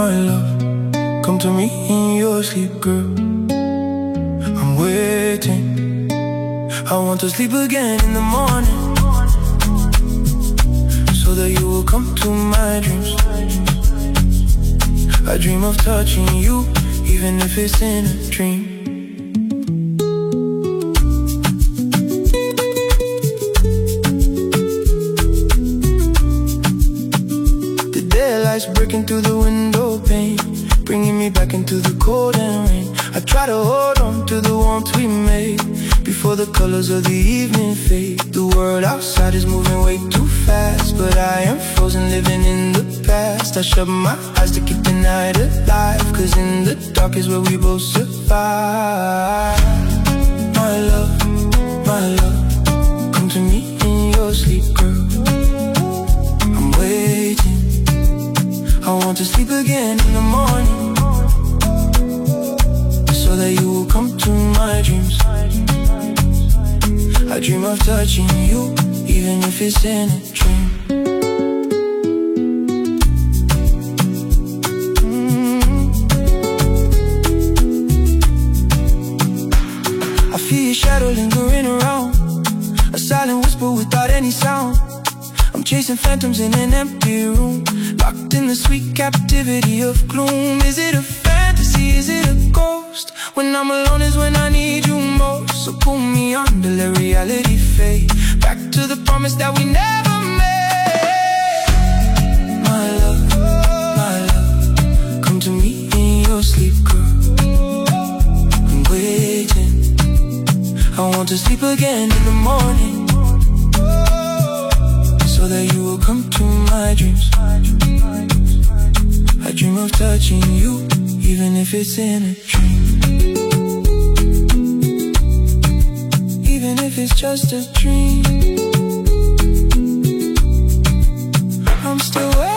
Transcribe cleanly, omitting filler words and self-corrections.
my love, come to me in your sleep, girl. I'm waiting. I want to sleep again in the morning, so that you will come to my dreams. I dream of touching you, even if it's in a dream. The daylight's breaking through the window pane, bringing me back into the cold and rain. I try to hold on to the warmth we made before the colors of the evening fade. The world outside is moving way too fast, but I am frozen, living in the past. I shut my eyes to keep the night alive, 'cause in the dark is where we both survive. My love, come to me in your sleep, girl. I'm waiting. I want to sleep again in the morning, so that you will come to my dreams. I dream of touching you, even if it's in a dream. I feel your shadow lingering around, a silent whisper without any sound. I'm chasing phantoms in an empty room, locked in the sweet captivity of gloom. Is it a fantasy, is it a ghost? When I'm alone is when I need you most. So pull me under, let reality fade, back to the promise that we never made. My love, come to me in your sleep, girl. I'm waiting. I want to sleep again in the morning, so that you will come to my dreams. I dream of touching you, even if it's in a dream. Even if it's just a dream, I'm still waiting.